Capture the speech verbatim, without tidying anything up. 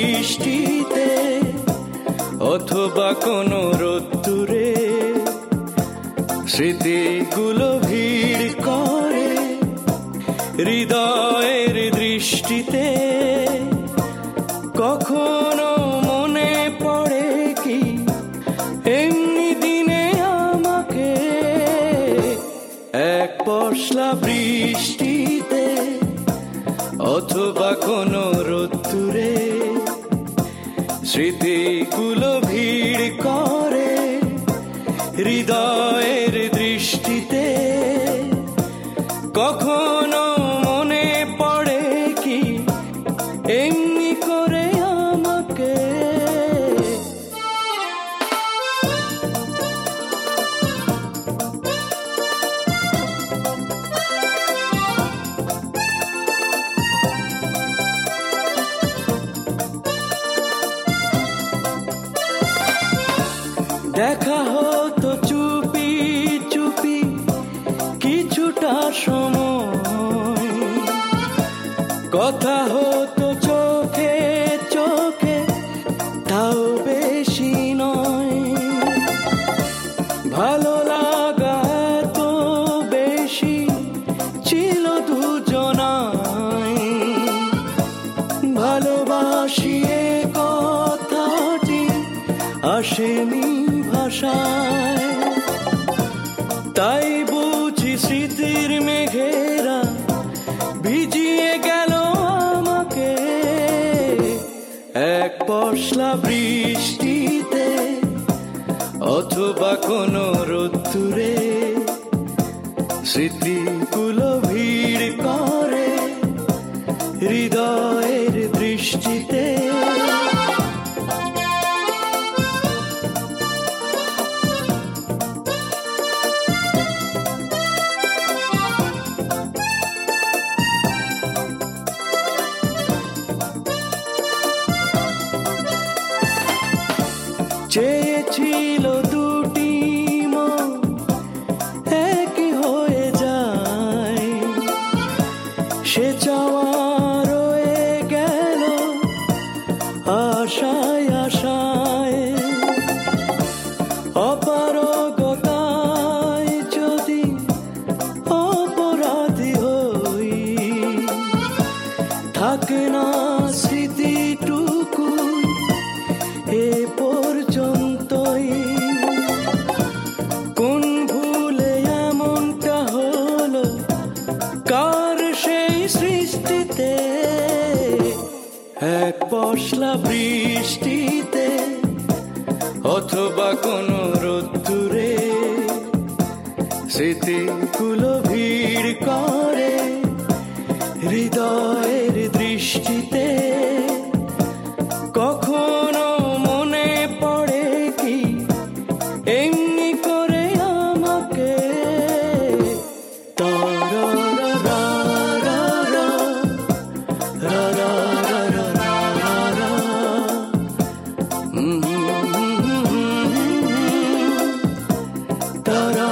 বৃষ্টিতে অথবা কোনো রোদ্দুরে স্মৃতিগুলো ভিড় করে হৃদয়ের দৃষ্টিতে। কখনো মনে পড়ে কি এমনি দিনে আমাকে, এক পশলা বৃষ্টিতে অথবা কোনো রোদ্দুরে স্মৃতিগুলো ভিড় করে হৃদয়ের দৃষ্টিতে। কখনো মনে পড়ে কি এমনি করে আমাকে। দেখা হতো চুপি চুপি কিছুটা সময়, কথা হতো চোখে চোখে তাও বেশি নয়। ভালো লাগা তো বেশি ছিল দুজনাই, ভালোবাসি এ কথাটি আসেনি ভাষায়। তাই বুঝি স্মৃতির মেঘেরা ভিজিয়ে গেল আমাকে, এক পশলা বৃষ্টিতে অথবা কোনো রোদ্দুরে স্মৃতিগুলো ভিড় করে হৃদয়ের দৃষ্টিতে। চেয়েছিল দুটি মন একই হয়ে যায়, সে চাওয়া রয়ে গেল আশায় আশায়। অপারগতায় যদি অপরাধী হই, থাকে না স্মৃতিটুকু এ পর্যন্তই। কোন ভুলে এমনটা হলো কার সেই সৃষ্টিতে, এক পশলা বৃষ্টিতে অথবা কোনো রোদ্দুরে স্মৃতিগুলো ভিড় করে হৃদয়ের দৃষ্টিতে। কখনো মনে পড়ে কি এমনি করে আমাকে, তারা রা রা রা রা রা রা রা রা রা। হুম হুম হুম হুম হুম। তারা